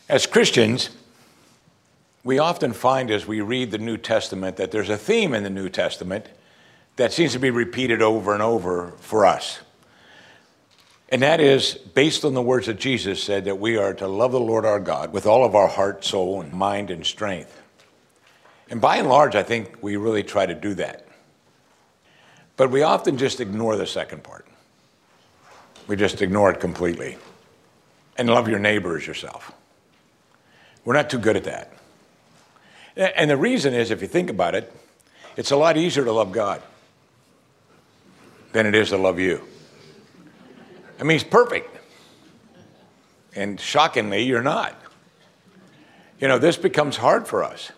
As Christians, we often find as we read the New Testament that there's a theme in the New Testament that seems to be repeated over and over for us. And that is based on the words that Jesus said that we are to love the Lord our God with all of our heart, soul, and mind and strength. And by and large, I think we really try to do that. But we often just ignore the second part. We just ignore it completely. And love your neighbor as yourself. We're not too good at that. And the reason is, if you think about it, it's a lot easier to love God than it is to love you. I mean, he's perfect. And shockingly, you're not. You know, this becomes hard for us.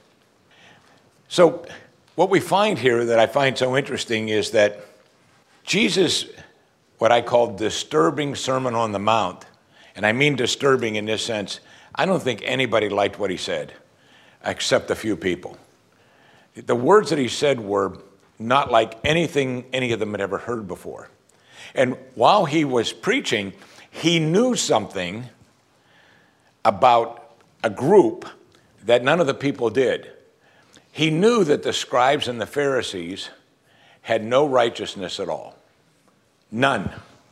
So what we find here that I find so interesting is that Jesus, what I call disturbing Sermon on the Mount, and I mean disturbing in this sense, I don't think anybody liked what he said, except a few people. The words that he said were not like anything any of them had ever heard before. And while he was preaching, he knew something about a group that none of the people did. He knew that the scribes and the Pharisees had no righteousness at all. None.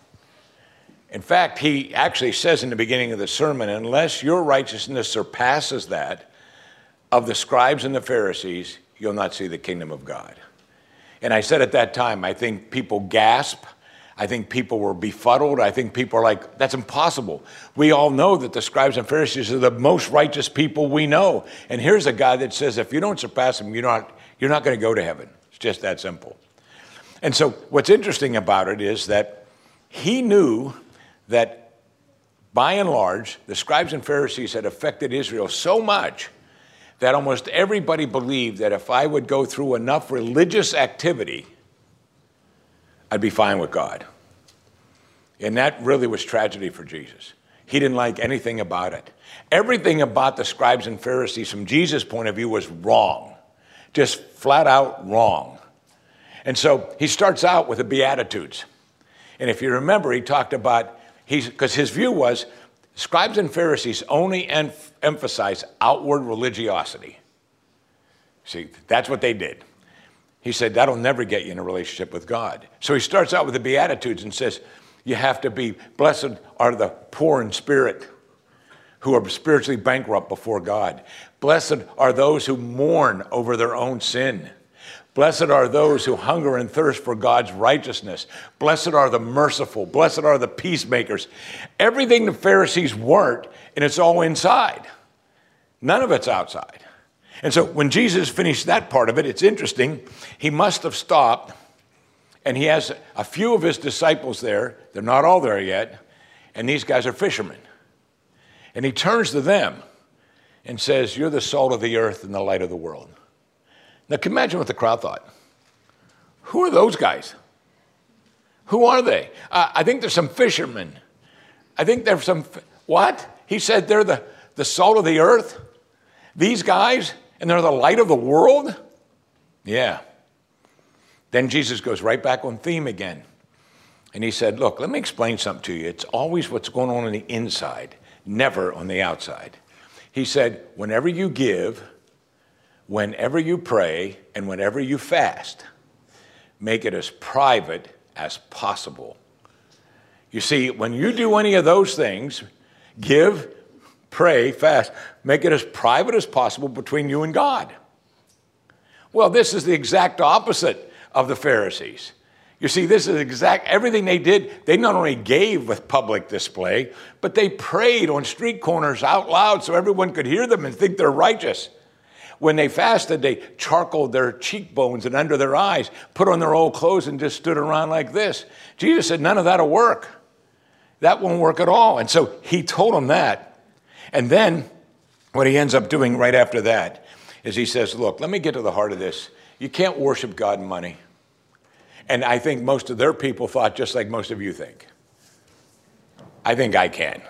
In fact, he actually says in the beginning of the sermon, unless your righteousness surpasses that of the scribes and the Pharisees, you'll not see the kingdom of God. And I said at that time, I think people gasp. I think people were befuddled. I think people are like, that's impossible. We all know that the scribes and Pharisees are the most righteous people we know. And here's a guy that says, if you don't surpass them, you're not going to go to heaven. It's just that simple. And so what's interesting about it is that he knew that by and large, the scribes and Pharisees had affected Israel so much that almost everybody believed that if I would go through enough religious activity, I'd be fine with God. And that really was tragedy for Jesus. He didn't like anything about it. Everything about the scribes and Pharisees from Jesus' point of view was wrong, just flat out wrong. And so he starts out with the Beatitudes. And if you remember, he talked about, because his view was, scribes and Pharisees only emphasize outward religiosity. See, that's what they did. He said, that'll never get you in a relationship with God. So he starts out with the Beatitudes and says, you have to be, blessed are the poor in spirit, who are spiritually bankrupt before God. Blessed are those who mourn over their own sin. Blessed are those who hunger and thirst for God's righteousness. Blessed are the merciful. Blessed are the peacemakers. Everything the Pharisees weren't, and it's all inside. None of it's outside. And so when Jesus finished that part of it, it's interesting, he must have stopped, and he has a few of his disciples there. They're not all there yet, and these guys are fishermen. And he turns to them and says, you're the salt of the earth and the light of the world. Now, can you imagine what the crowd thought? Who are those guys? Who are they? I think there's some fishermen. I think there's some, what? He said they're the salt of the earth? These guys? And they're the light of the world? Yeah. Then Jesus goes right back on theme again. And he said, look, let me explain something to you. It's always what's going on the inside, never on the outside. He said, whenever you give, whenever you pray, and whenever you fast, make it as private as possible. You see, when you do any of those things, give, pray, fast, make it as private as possible between you and God. Well, this is the exact opposite of the Pharisees. You see, this is everything they did. They not only gave with public display, but they prayed on street corners out loud so everyone could hear them and think they're righteous. When they fasted, they charcoaled their cheekbones and under their eyes, put on their old clothes and just stood around like this. Jesus said, none of that'll work. That won't work at all. And so he told them that. And then what he ends up doing right after that is he says, look, let me get to the heart of this. You can't worship God in money. And I think most of their people thought just like most of you think. I think I can.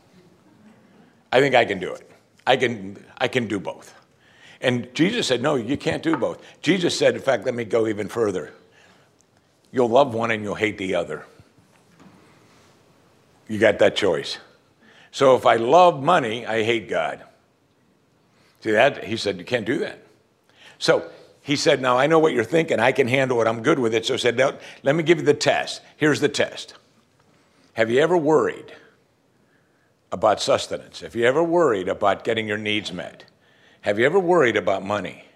I think I can do it. I can do both. And Jesus said, no, you can't do both. Jesus said, in fact, let me go even further. You'll love one and you'll hate the other. You got that choice. So if I love money, I hate God. See that? He said, you can't do that. So he said, now I know what you're thinking. I can handle it. I'm good with it. So he said, no, let me give you the test. Here's the test. Have you ever worried about sustenance? Have you ever worried about getting your needs met? Have you ever worried about money?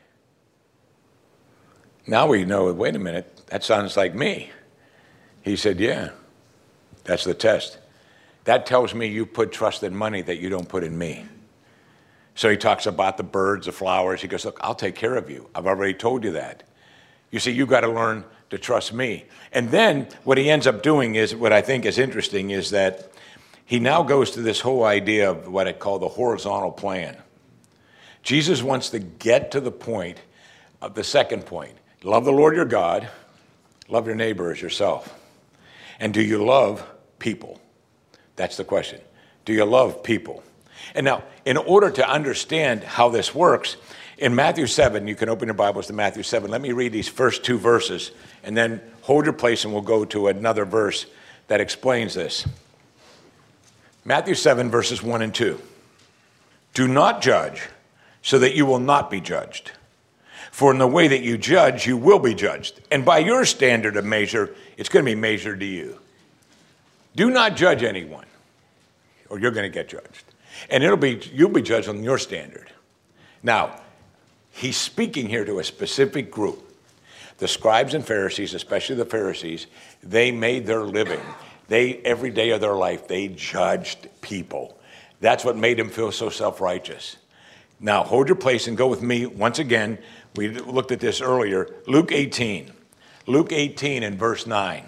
Now we know, wait a minute, that sounds like me. He said, yeah, that's the test. That tells me you put trust in money that you don't put in me. So he talks about the birds, the flowers. He goes, look, I'll take care of you. I've already told you that. You see, you got to learn to trust me. And then what he ends up doing is, what I think is interesting is that he now goes to this whole idea of what I call the horizontal plan. Jesus wants to get to the point of the second point. Love the Lord your God. Love your neighbor as yourself. And do you love people? That's the question. Do you love people? And now, in order to understand how this works, in Matthew 7, you can open your Bibles to Matthew 7. Let me read these first two verses, and then hold your place, and we'll go to another verse that explains this. Matthew 7, verses 1 and 2. Do not judge, so that you will not be judged. For in the way that you judge, you will be judged. And by your standard of measure, it's going to be measured to you. Do not judge anyone, or you're going to get judged. And you'll be judged on your standard. Now, he's speaking here to a specific group. The scribes and Pharisees, especially the Pharisees, they made their living. Every day of their life, they judged people. That's what made them feel so self-righteous. Now, hold your place and go with me once again. We looked at this earlier. Luke 18. Luke 18 and verse 9.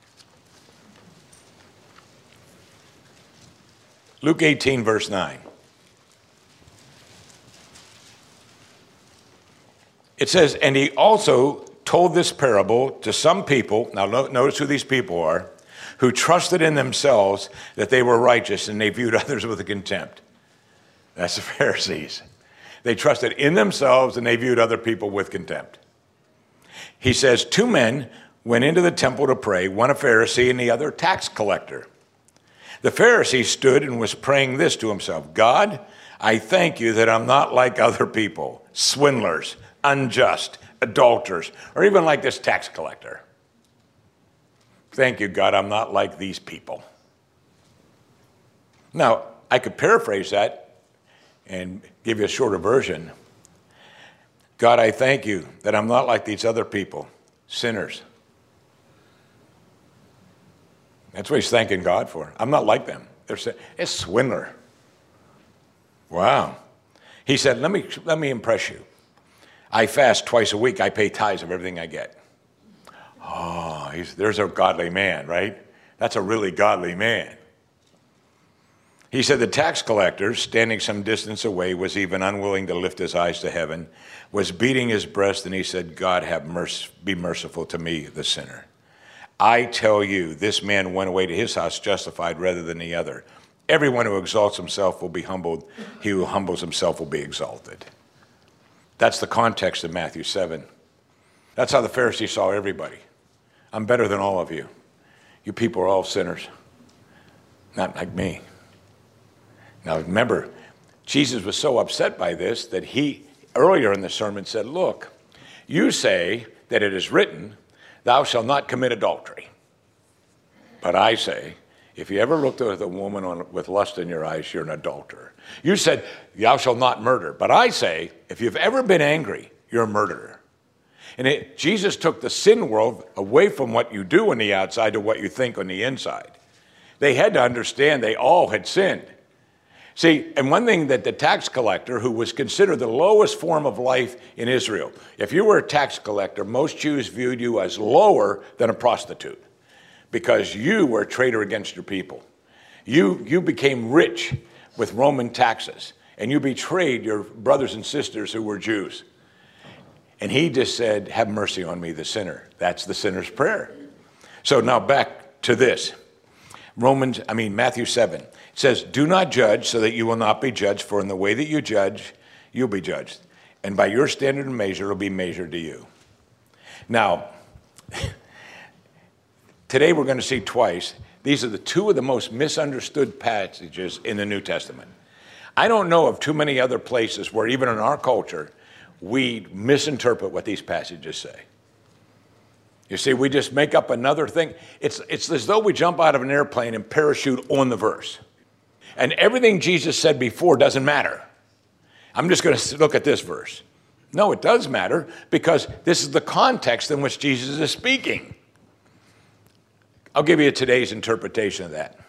Luke 18, verse 9. It says, and he also told this parable to some people, now notice who these people are, who trusted in themselves that they were righteous and they viewed others with contempt. That's the Pharisees. They trusted in themselves and they viewed other people with contempt. He says, two men went into the temple to pray, one a Pharisee and the other a tax collector. The Pharisee stood and was praying this to himself, God, I thank you that I'm not like other people, swindlers, unjust, adulterers, or even like this tax collector. Thank you, God, I'm not like these people. Now, I could paraphrase that and give you a shorter version. God, I thank you that I'm not like these other people, sinners. That's what he's thanking God for. I'm not like them. They're saying, it's swindler. Wow. He said, let me impress you. I fast twice a week. I pay tithes of everything I get. Oh, there's a godly man, right? That's a really godly man. He said the tax collector, standing some distance away, was even unwilling to lift his eyes to heaven, was beating his breast, and he said, God, be merciful to me, the sinner. I tell you, this man went away to his house justified rather than the other. Everyone who exalts himself will be humbled. He who humbles himself will be exalted. That's the context of Matthew 7. That's how the Pharisees saw everybody. I'm better than all of you. You people are all sinners. Not like me. Now remember, Jesus was so upset by this that he, earlier in the sermon, said, look, you say that it is written, thou shalt not commit adultery. But I say, if you ever looked at a woman with lust in your eyes, you're an adulterer. You said, thou shalt not murder. But I say, if you've ever been angry, you're a murderer. And Jesus took the sin world away from what you do on the outside to what you think on the inside. They had to understand they all had sinned. See, and one thing that the tax collector, who was considered the lowest form of life in Israel, if you were a tax collector, most Jews viewed you as lower than a prostitute because you were a traitor against your people. You became rich with Roman taxes, and you betrayed your brothers and sisters who were Jews. And he just said, have mercy on me, the sinner. That's the sinner's prayer. So now back to this. Matthew 7. It says, do not judge so that you will not be judged, for in the way that you judge, you'll be judged. And by your standard and measure, it will be measured to you. Now, today we're going to see twice These are the two of the most misunderstood passages in the New Testament. I don't know of too many other places where even in our culture, we misinterpret what these passages say. You see, we just make up another thing. It's as though we jump out of an airplane and parachute on the verse. And everything Jesus said before doesn't matter. I'm just going to look at this verse. No, it does matter because this is the context in which Jesus is speaking. I'll give you today's interpretation of that.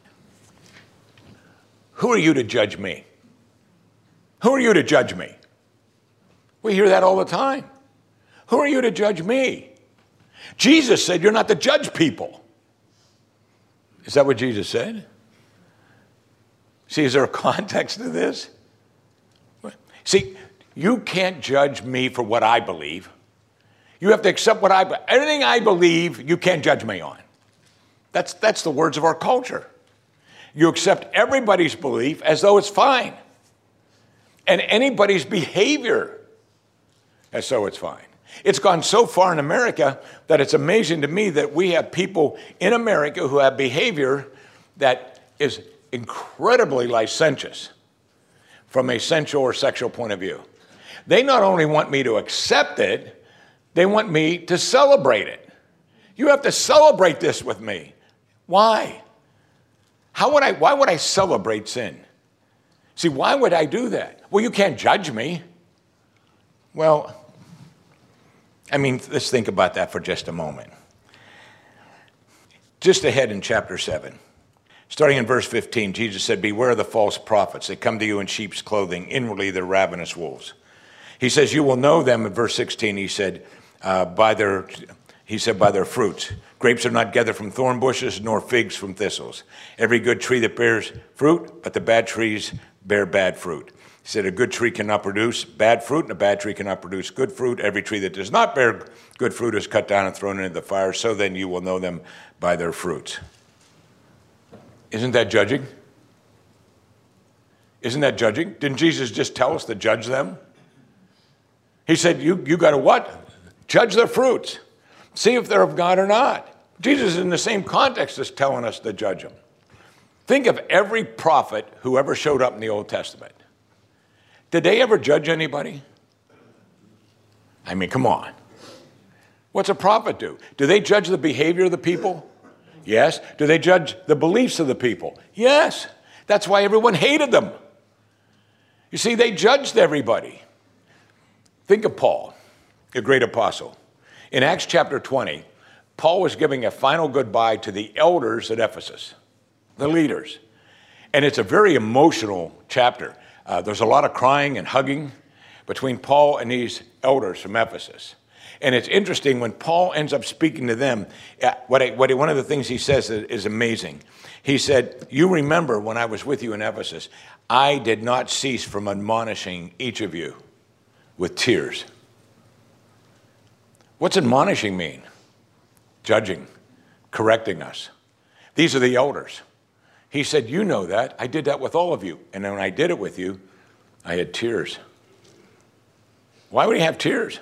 Who are you to judge me? Who are you to judge me? We hear that all the time. Who are you to judge me? Jesus said you're not to judge people. Is that what Jesus said? See, is there a context to this? See, you can't judge me for what I believe. You have to accept what anything I believe, you can't judge me on. That's the words of our culture. You accept everybody's belief as though it's fine. And anybody's behavior as though it's fine. It's gone so far in America that it's amazing to me that we have people in America who have behavior that is incredibly licentious from a sensual or sexual point of view. They not only want me to accept it, they want me to celebrate it. You have to celebrate this with me. Why? Why would I celebrate sin? See, why would I do that? Well, you can't judge me. Well, let's think about that for just a moment. Just ahead in chapter 7, starting in verse 15, Jesus said, "Beware of the false prophets. They come to you in sheep's clothing. Inwardly, they're ravenous wolves." He says, "You will know them," in verse 16, he said, by their fruits. Grapes are not gathered from thorn bushes, nor figs from thistles. Every good tree that bears fruit, but the bad trees bear bad fruit. He said, a good tree cannot produce bad fruit, and a bad tree cannot produce good fruit. Every tree that does not bear good fruit is cut down and thrown into the fire. So then you will know them by their fruits. Isn't that judging? Isn't that judging? Didn't Jesus just tell us to judge them? He said, you got to what? Judge their fruits. See if they're of God or not. Jesus is in the same context as telling us to judge them. Think of every prophet who ever showed up in the Old Testament. Did they ever judge anybody? Come on. What's a prophet do? Do they judge the behavior of the people? Yes. Do they judge the beliefs of the people? Yes. That's why everyone hated them. You see, they judged everybody. Think of Paul, a great apostle. In Acts chapter 20, Paul was giving a final goodbye to the elders at Ephesus, the leaders. And it's a very emotional chapter. There's a lot of crying and hugging between Paul and these elders from Ephesus. And it's interesting when Paul ends up speaking to them, one of the things he says is amazing. He said, "You remember when I was with you in Ephesus, I did not cease from admonishing each of you with tears." What's admonishing mean? Judging, correcting us. These are the elders. He said, you know that. I did that with all of you. And when I did it with you, I had tears. Why would he have tears?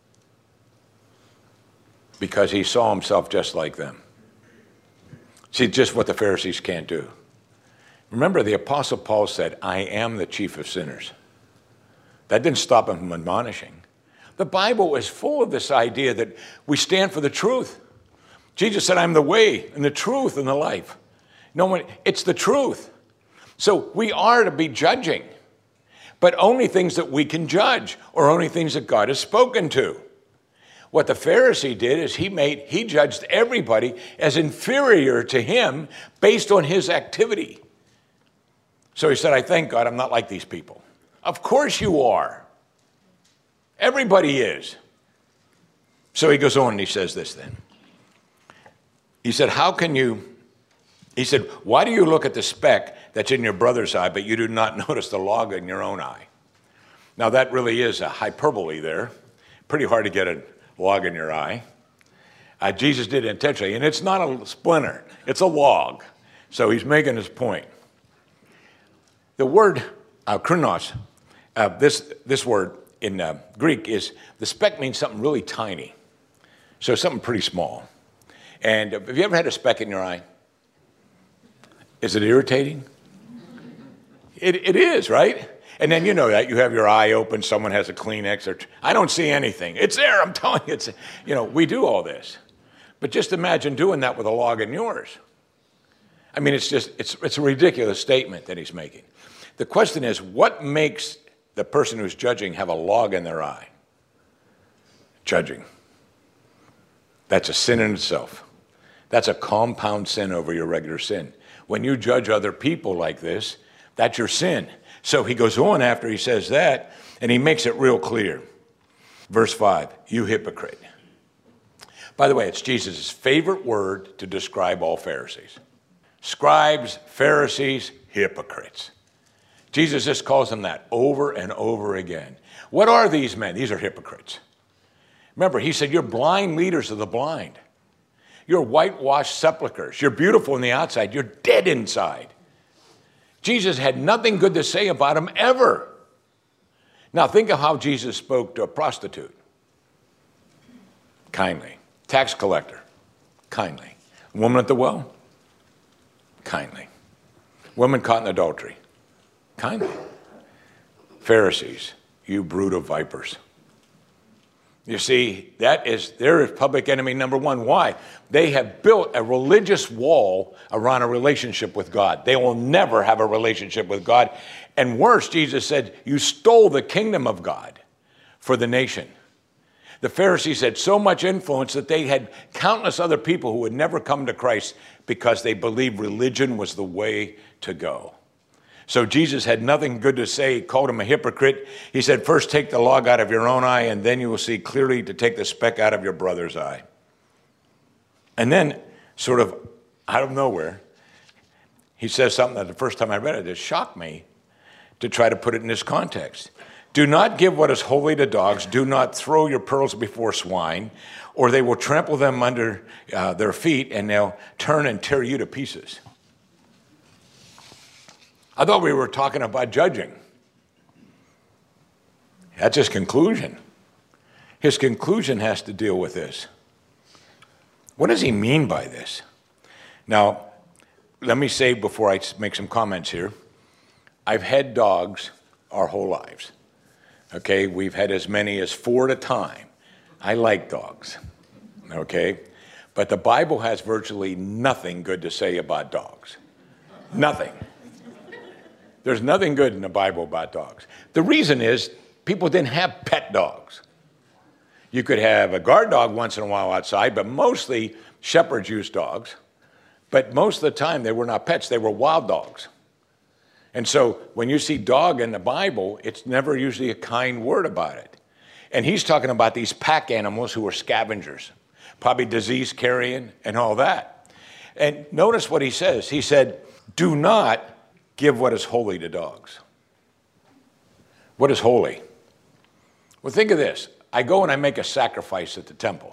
Because he saw himself just like them. See, just what the Pharisees can't do. Remember, the Apostle Paul said, I am the chief of sinners. That didn't stop him from admonishing. The Bible is full of this idea that we stand for the truth. Jesus said, I'm the way and the truth and the life. It's the truth. So we are to be judging, but only things that we can judge or only things that God has spoken to. What the Pharisee did is he judged everybody as inferior to him based on his activity. So he said, I thank God I'm not like these people. Of course you are. Everybody is. So he goes on and he says this then. He said, why do you look at the speck that's in your brother's eye, but you do not notice the log in your own eye? Now that really is a hyperbole there. Pretty hard to get a log in your eye. Jesus did it intentionally, and it's not a splinter, it's a log. So he's making his point. The word krinos, this word in Greek is, the speck means something really tiny. So something pretty small. And have you ever had a speck in your eye? Is it irritating? It is, right? And then you know that you have your eye open, someone has a Kleenex, or I don't see anything. It's there, I'm telling you. We do all this. But just imagine doing that with a log in yours. I mean, it's a ridiculous statement that he's making. The question is, what makes the person who's judging have a log in their eye? Judging. That's a sin in itself. That's a compound sin over your regular sin. When you judge other people like this, that's your sin. So he goes on after he says that, and he makes it real clear. Verse 5, you hypocrite. By the way, it's Jesus' favorite word to describe all Pharisees. Scribes, Pharisees, hypocrites. Jesus just calls them that over and over again. What are these men? These are hypocrites. Remember, he said, you're blind leaders of the blind. You're whitewashed sepulchres. You're beautiful on the outside. You're dead inside. Jesus had nothing good to say about them ever. Now think of how Jesus spoke to a prostitute. Kindly. Tax collector. Kindly. Woman at the well. Kindly. Woman caught in adultery. Kindly. Pharisees, you brood of vipers. You see, they're public enemy number one. Why? They have built a religious wall around a relationship with God. They will never have a relationship with God. And worse, Jesus said, you stole the kingdom of God for the nation. The Pharisees had so much influence that they had countless other people who would never come to Christ because they believed religion was the way to go. So Jesus had nothing good to say. He called him a hypocrite. He said, first take the log out of your own eye, and then you will see clearly to take the speck out of your brother's eye. And then, sort of out of nowhere, he says something that the first time I read it shocked me to try to put it in this context. Do not give what is holy to dogs. Do not throw your pearls before swine, or they will trample them under their feet, and they'll turn and tear you to pieces. I thought we were talking about judging. That's his conclusion. His conclusion has to deal with this. What does he mean by this? Now, let me say before I make some comments here, I've had dogs our whole lives. Okay, we've had as many as 4 at a time. I like dogs, okay? But the Bible has virtually nothing good to say about dogs. Nothing. There's nothing good in the Bible about dogs. The reason is people didn't have pet dogs. You could have a guard dog once in a while outside, but mostly shepherds used dogs. But most of the time they were not pets, they were wild dogs. And so when you see dog in the Bible, it's never usually a kind word about it. And he's talking about these pack animals who are scavengers, probably disease carrying and all that. And notice what he says. He said, do not give what is holy to dogs. What is holy? Well, think of this. I go and I make a sacrifice at the temple.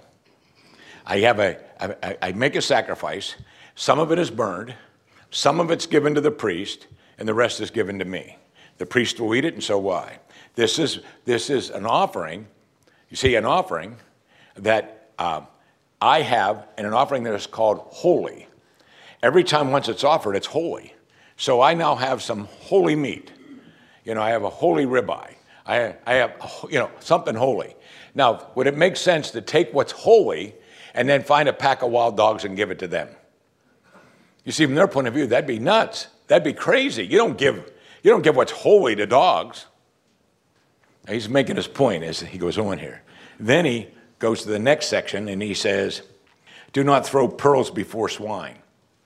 I make a sacrifice. Some of it is burned. Some of it's given to the priest, and the rest is given to me. The priest will eat it, and so will I. This is an offering. You see, an offering that I have, and an offering that is called holy. Every time once it's offered, it's holy. So I now have some holy meat. I have a holy ribeye. I have, something holy. Now, would it make sense to take what's holy and then find a pack of wild dogs and give it to them? You see, from their point of view, that'd be nuts. That'd be crazy. You don't give what's holy to dogs. He's making his point as he goes on here. Then he goes to the next section and he says, do not throw pearls before swine.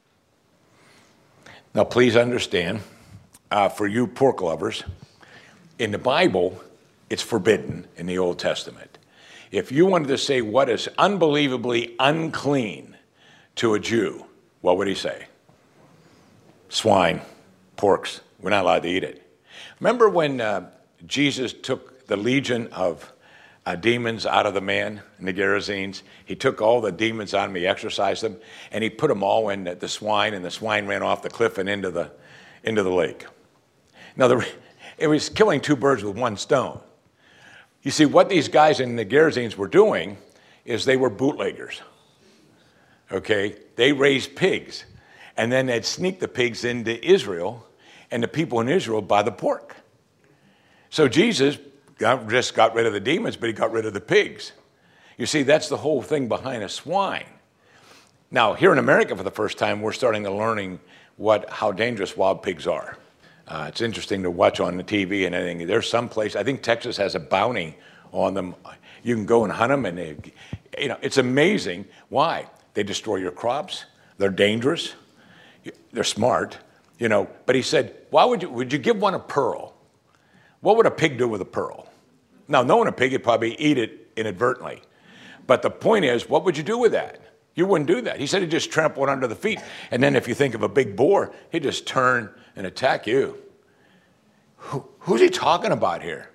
Now, please understand, for you pork lovers, in the Bible, it's forbidden in the Old Testament. If you wanted to say what is unbelievably unclean to a Jew, what would he say? Swine, porks, we're not allowed to eat it. Remember when Jesus took the legion of demons out of the man in the Gerasenes? He took all the demons out of him, he exorcised them, and he put them all in the swine, and the swine ran off the cliff and into the lake. Now, it was killing 2 birds with 1 stone. You see, what these guys in the Gerasenes were doing is they were bootleggers. Okay? They raised pigs. And then they'd sneak the pigs into Israel, and the people in Israel buy the pork. So Jesus just got rid of the demons, but he got rid of the pigs. You see, that's the whole thing behind a swine. Now, here in America for the first time, we're starting to learning how dangerous wild pigs are. It's interesting to watch on the TV and everything. There's some place, I think Texas has a bounty on them. You can go and hunt them, and it's amazing. Why? They destroy your crops. They're dangerous. They're smart, But he said, why would you give one a pearl? What would a pig do with a pearl? Now, knowing a pig, you'd probably eat it inadvertently. But the point is, what would you do with that? You wouldn't do that. He said he'd just trample it under the feet. And then if you think of a big boar, he'd just turn and attack you. Who's he talking about here?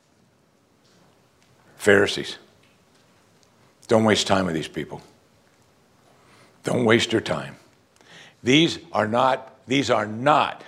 Pharisees. Don't waste time with these people. Don't waste your time. These are not a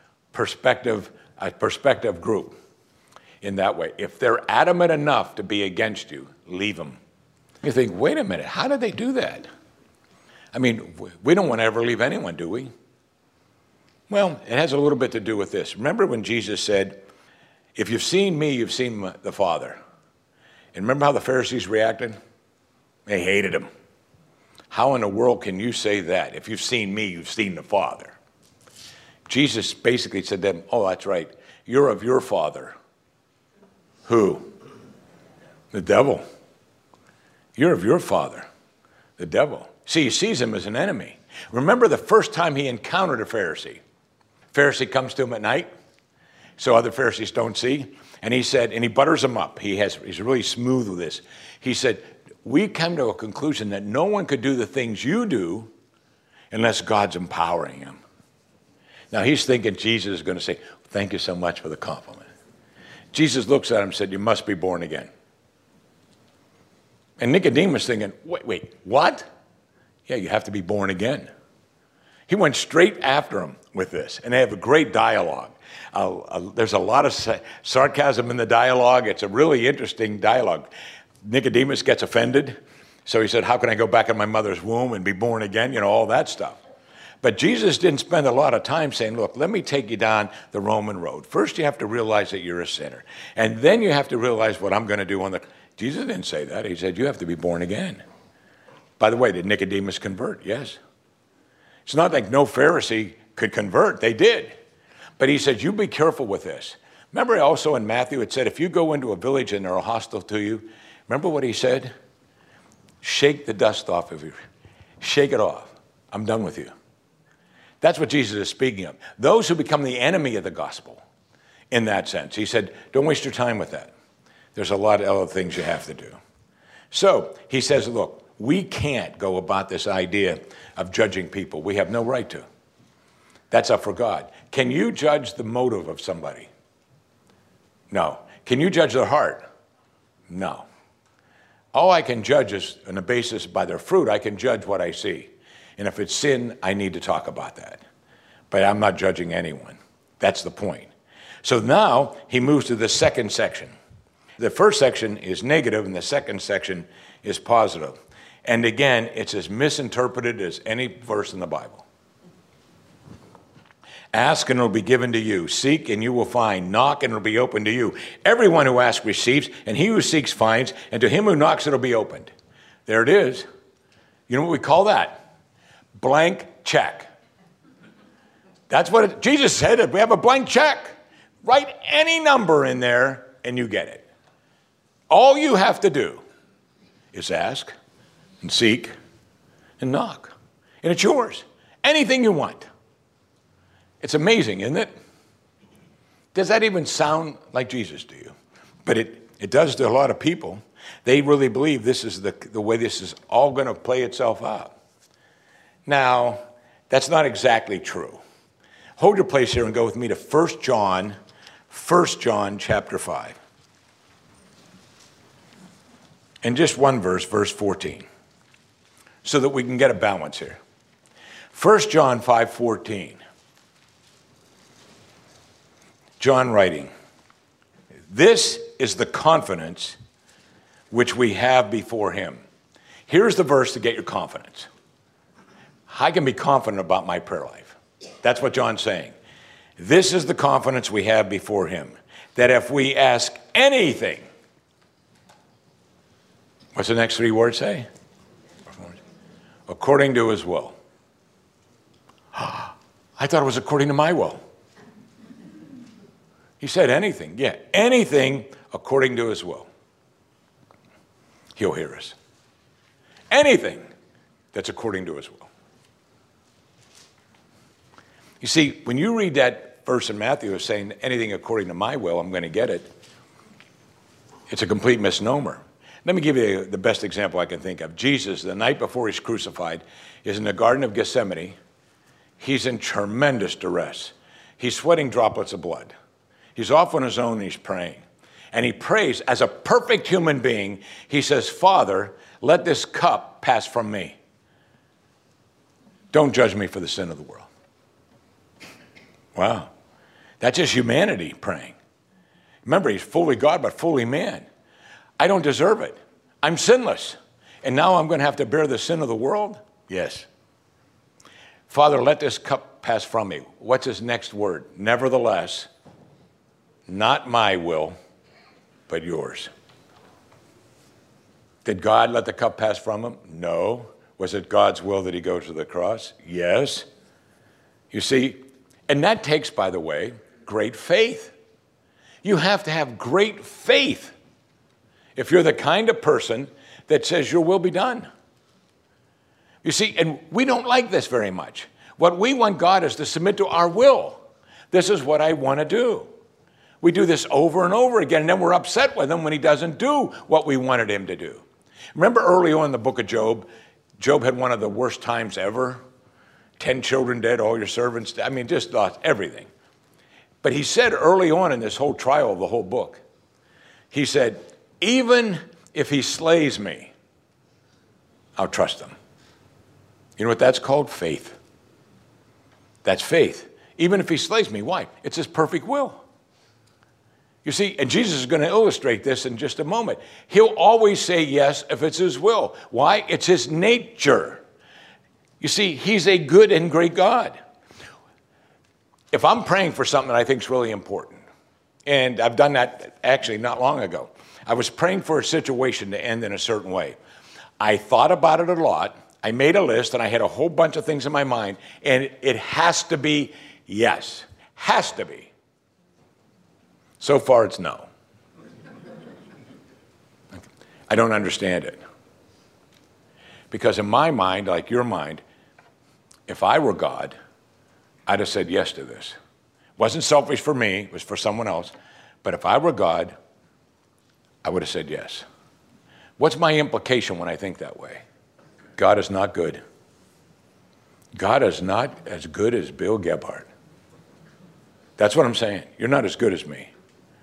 perspective group in that way. If they're adamant enough to be against you, leave them. You think, wait a minute, how did they do that? I mean, we don't want to ever leave anyone, do we? Well, it has a little bit to do with this. Remember when Jesus said, if you've seen me, you've seen the Father. And remember how the Pharisees reacted? They hated him. How in the world can you say that? If you've seen me, you've seen the Father. Jesus basically said to them, oh, that's right. You're of your father. Who? The devil. You're of your father, the devil. See, he sees him as an enemy. Remember the first time he encountered a Pharisee. Pharisee comes to him at night, so other Pharisees don't see. And he said, and he butters him up. He's really smooth with this. He said, we come to a conclusion that no one could do the things you do unless God's empowering him. Now he's thinking Jesus is going to say, thank you so much for the compliment. Jesus looks at him and said, you must be born again. And Nicodemus thinking, wait, what? Yeah, you have to be born again. He went straight after him with this, and they have a great dialogue. There's a lot of sarcasm in the dialogue. It's a really interesting dialogue. Nicodemus gets offended, so he said, how can I go back in my mother's womb and be born again? All that stuff. But Jesus didn't spend a lot of time saying, look, let me take you down the Roman road. First, you have to realize that you're a sinner. And then you have to realize what I'm going to do on the... Jesus didn't say that. He said, you have to be born again. By the way, did Nicodemus convert? Yes. It's not like no Pharisee could convert. They did. But he said, you be careful with this. Remember also in Matthew, it said, if you go into a village and they're hostile to you, remember what he said? Shake the dust off of you. Shake it off. I'm done with you. That's what Jesus is speaking of. Those who become the enemy of the gospel, in that sense. He said, don't waste your time with that. There's a lot of other things you have to do. So he says, look, we can't go about this idea of judging people. We have no right to. That's up for God. Can you judge the motive of somebody? No. Can you judge their heart? No. All I can judge is on the basis by their fruit. I can judge what I see. And if it's sin, I need to talk about that. But I'm not judging anyone. That's the point. So now he moves to the second section. The first section is negative, and the second section is positive. And again, it's as misinterpreted as any verse in the Bible. Ask and it will be given to you. Seek and you will find. Knock and it will be opened to you. Everyone who asks receives, and he who seeks finds, and to him who knocks it will be opened. There it is. You know what we call that? Blank check. That's what Jesus said. We have a blank check. Write any number in there and you get it. All you have to do is ask and seek and knock. And it's yours. Anything you want. It's amazing, isn't it? Does that even sound like Jesus to you? But it does to a lot of people. They really believe this is the way this is all going to play itself out. Now, that's not exactly true. Hold your place here and go with me to 1 John chapter 5. And just one verse, verse 14, so that we can get a balance here. 1 John 5:14. John writing, this is the confidence which we have before him. Here's the verse to get your confidence. I can be confident about my prayer life. That's what John's saying. This is the confidence we have before him, that if we ask anything, what's the next three words say? According to his will. I thought it was according to my will. He said anything. Yeah, anything according to his will. He'll hear us. Anything that's according to his will. You see, when you read that verse in Matthew of saying anything according to my will, I'm going to get it, it's a complete misnomer. Let me give you the best example I can think of. Jesus, the night before he's crucified, is in the Garden of Gethsemane. He's in tremendous duress. He's sweating droplets of blood. He's off on his own and he's praying. And he prays as a perfect human being. He says, Father, let this cup pass from me. Don't judge me for the sin of the world. Wow. That's just humanity praying. Remember, he's fully God, but fully man. I don't deserve it. I'm sinless. And now I'm going to have to bear the sin of the world? Yes. Father, let this cup pass from me. What's his next word? Nevertheless, not my will, but yours. Did God let the cup pass from him? No. Was it God's will that he go to the cross? Yes. You see, and that takes, by the way, great faith. You have to have great faith if you're the kind of person that says your will be done. You see, and we don't like this very much. What we want God is to submit to our will. This is what I want to do. We do this over and over again, and then we're upset with him when he doesn't do what we wanted him to do. Remember early on in the book of Job, Job had one of the worst times ever. 10 children dead, all your servants, just lost everything. But he said early on in this whole trial of the whole book, he said, even if he slays me, I'll trust him. You know what that's called? Faith. That's faith. Even if he slays me, why? It's his perfect will. You see, and Jesus is going to illustrate this in just a moment. He'll always say yes if it's his will. Why? It's his nature. You see, he's a good and great God. If I'm praying for something that I think is really important, and I've done that actually not long ago, I was praying for a situation to end in a certain way. I thought about it a lot. I made a list, and I had a whole bunch of things in my mind, and it has to be yes. Has to be. So far, it's no. I don't understand it. Because in my mind, like your mind, if I were God, I'd have said yes to this. It wasn't selfish for me, it was for someone else. But if I were God, I would have said yes. What's my implication when I think that way? God is not good. God is not as good as Bill Gebhardt. That's what I'm saying. You're not as good as me.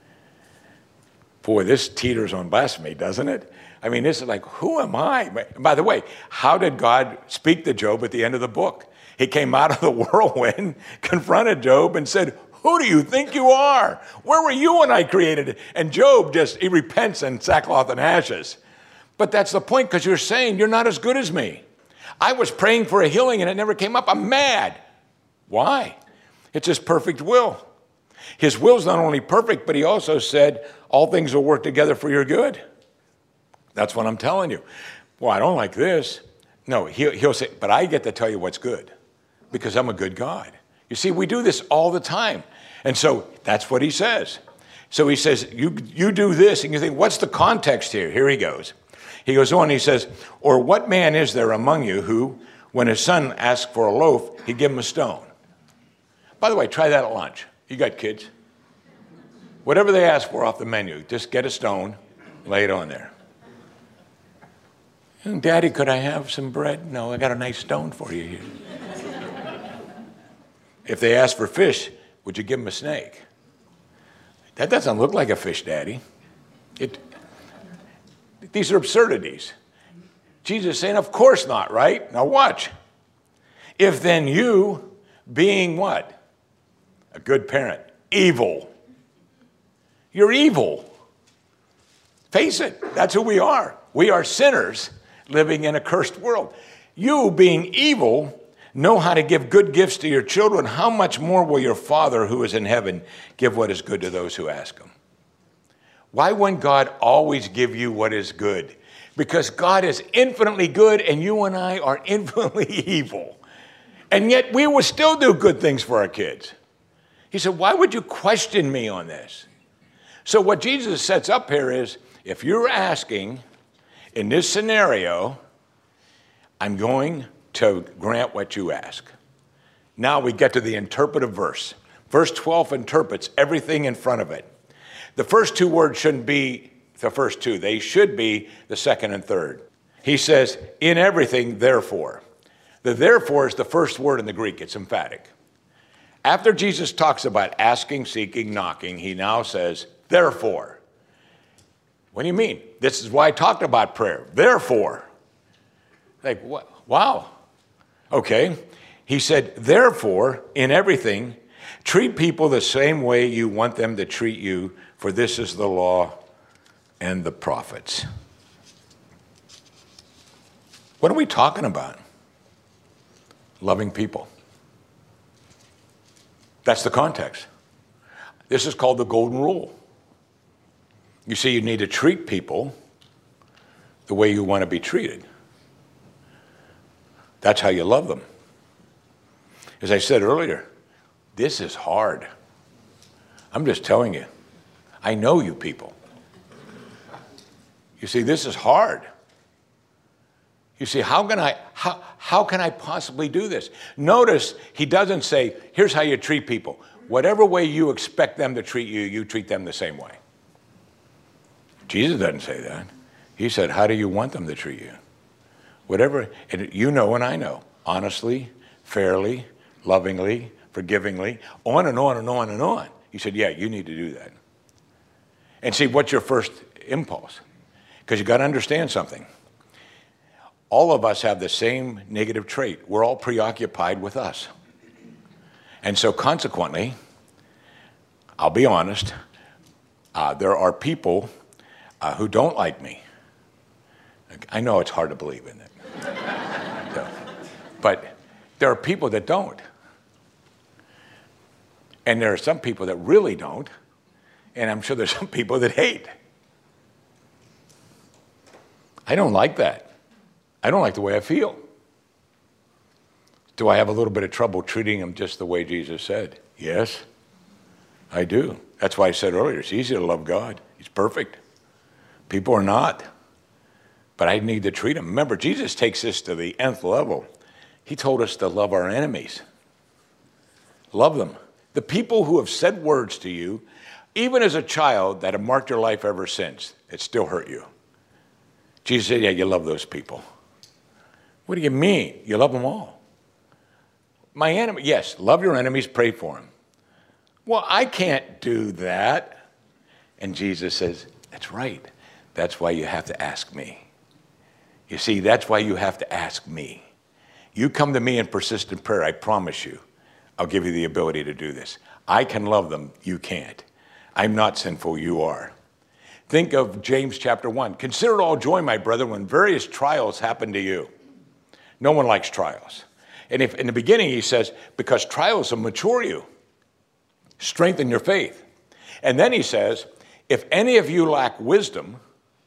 Boy, this teeters on blasphemy, doesn't it? This is like, who am I? By the way, how did God speak to Job at the end of the book? He came out of the whirlwind, confronted Job, and said, who do you think you are? Where were you when I created it? And Job he repents in sackcloth and ashes. But that's the point, because you're saying you're not as good as me. I was praying for a healing and it never came up. I'm mad. Why? It's his perfect will. His will's not only perfect, but he also said, all things will work together for your good. That's what I'm telling you. Well, I don't like this. No, he'll say, but I get to tell you what's good because I'm a good God. You see, we do this all the time. And so that's what he says. So he says, you do this, and you think, what's the context here? Here he goes. He goes on, he says, or what man is there among you who, when his son asks for a loaf, he'd give him a stone? By the way, try that at lunch. You got kids. Whatever they ask for off the menu, just get a stone, lay it on there. Daddy, could I have some bread? No, I got a nice stone for you here. If they ask for fish, would you give them a snake? That doesn't look like a fish, Daddy. These are absurdities. Jesus is saying, of course not, right? Now watch. If then you, being what? A good parent, evil. You're evil. Face it, that's who we are. We are sinners living in a cursed world. You, being evil, know how to give good gifts to your children, how much more will your Father who is in heaven give what is good to those who ask him? Why wouldn't God always give you what is good? Because God is infinitely good and you and I are infinitely evil. And yet we will still do good things for our kids. He said, why would you question me on this? So what Jesus sets up here is, if you're asking, in this scenario, I'm going to grant what you ask. Now we get to the interpretive verse. Verse 12 interprets everything in front of it. The first two words shouldn't be the first two. They should be the second and third. He says, in everything, therefore. The therefore is the first word in the Greek. It's emphatic. After Jesus talks about asking, seeking, knocking, he now says, therefore. What do you mean? This is why I talked about prayer. Therefore. Like, what? Wow. Okay. He said, therefore, in everything, treat people the same way you want them to treat you, for this is the law and the prophets. What are we talking about? Loving people. That's the context. This is called the golden rule. You see, you need to treat people the way you want to be treated. That's how you love them. As I said earlier, this is hard. I'm just telling you. I know you people. You see, this is hard. You see, how can I possibly do this? Notice he doesn't say, here's how you treat people. Whatever way you expect them to treat you, you treat them the same way. Jesus doesn't say that. He said, how do you want them to treat you? Whatever, and you know and I know, honestly, fairly, lovingly, forgivingly, on and on and on and on. He said, yeah, you need to do that. And see, what's your first impulse? Because you got to understand something. All of us have the same negative trait. We're all preoccupied with us. And so consequently, I'll be honest, there are people who don't like me. I know it's hard to believe, isn't it? So, but there are people that don't. And there are some people that really don't. And I'm sure there's some people that hate. I don't like that. I don't like the way I feel. Do I have a little bit of trouble treating them just the way Jesus said? Yes, I do. That's why I said earlier, it's easy to love God. He's perfect. People are not. But I need to treat them. Remember, Jesus takes this to the nth level. He told us to love our enemies. Love them. The people who have said words to you, even as a child, that have marked your life ever since, it still hurt you. Jesus said, yeah, you love those people. What do you mean? You love them all. My enemy, yes, love your enemies, pray for them. Well, I can't do that. And Jesus says, that's right. That's why you have to ask me. You see, that's why you have to ask me. You come to me in persistent prayer, I promise you, I'll give you the ability to do this. I can love them, you can't. I'm not sinful, you are. Think of James chapter 1. Consider it all joy, my brother, when various trials happen to you. No one likes trials. And if in the beginning he says, because trials will mature you, strengthen your faith. And then he says, if any of you lack wisdom,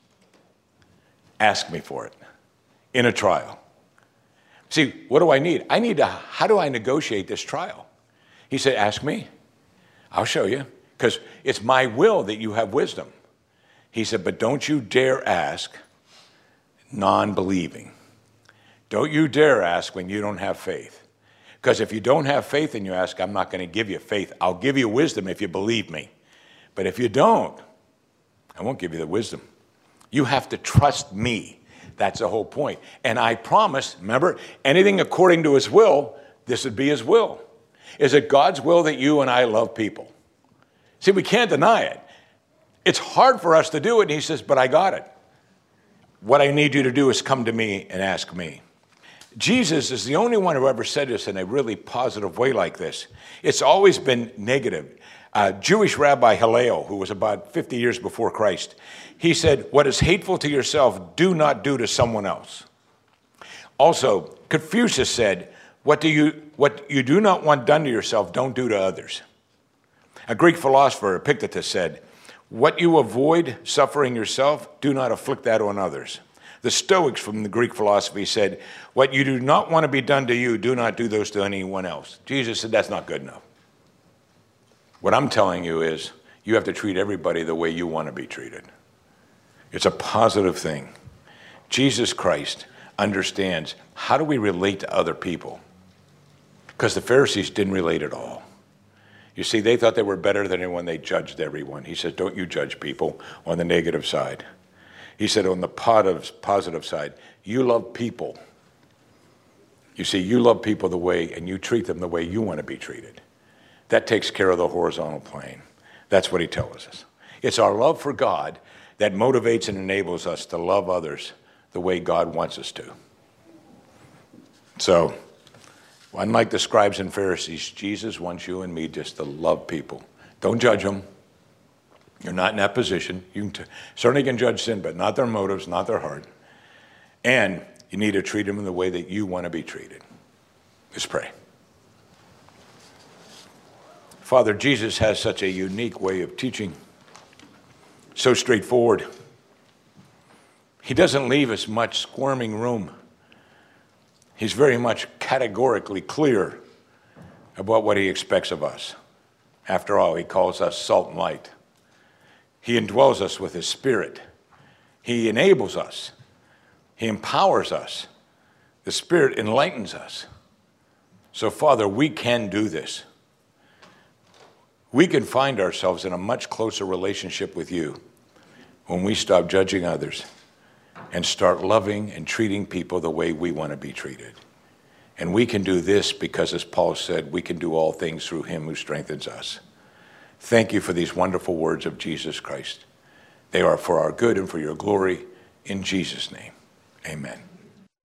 ask me for it in a trial. See, what do I need? How do I negotiate this trial? He said, ask me. I'll show you, because it's my will that you have wisdom. He said, but don't you dare ask non-believing. Don't you dare ask when you don't have faith. Because if you don't have faith and you ask, I'm not going to give you faith. I'll give you wisdom if you believe me. But if you don't, I won't give you the wisdom. You have to trust me. That's the whole point. And I promise, remember, anything according to his will, this would be his will. Is it God's will that you and I love people? See, we can't deny it. It's hard for us to do it, and he says, but I got it. What I need you to do is come to me and ask me. Jesus is the only one who ever said this in a really positive way like this. It's always been negative. Jewish Rabbi Hillel, who was about 50 years before Christ, he said, what is hateful to yourself, do not do to someone else. Also, Confucius said, What you do not want done to yourself, don't do to others. A Greek philosopher, Epictetus, said, what you avoid suffering yourself, do not afflict that on others. The Stoics from the Greek philosophy said, what you do not want to be done to you, do not do those to anyone else. Jesus said, that's not good enough. What I'm telling you is, you have to treat everybody the way you want to be treated. It's a positive thing. Jesus Christ understands, how do we relate to other people? Because the Pharisees didn't relate at all. You see, they thought they were better than anyone. They judged everyone. He said, don't you judge people on the negative side. He said, on the positive side, you love people. You see, you love people the way, and you treat them the way you want to be treated. That takes care of the horizontal plane. That's what he tells us. It's our love for God that motivates and enables us to love others the way God wants us to. So, unlike the scribes and Pharisees, Jesus wants you and me just to love people. Don't judge them. You're not in that position. You certainly can judge sin, but not their motives, not their heart. And you need to treat them in the way that you want to be treated. Let's pray. Father, Jesus has such a unique way of teaching, so straightforward. He doesn't leave us much squirming room. He's very much categorically clear about what he expects of us. After all, he calls us salt and light. He indwells us with his Spirit. He enables us. He empowers us. The Spirit enlightens us. So, Father, we can do this. We can find ourselves in a much closer relationship with you when we stop judging others and start loving and treating people the way we want to be treated. And we can do this because, as Paul said, we can do all things through him who strengthens us. Thank you for these wonderful words of Jesus Christ. They are for our good and for your glory. In Jesus' name, amen.